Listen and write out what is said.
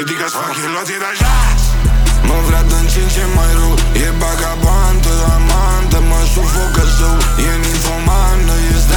Ridică-ți fachiloții de jas. Mă vrea din ce în ce mai rău. E bagabantă, amantă, mă sufocă său. E ninfomană, e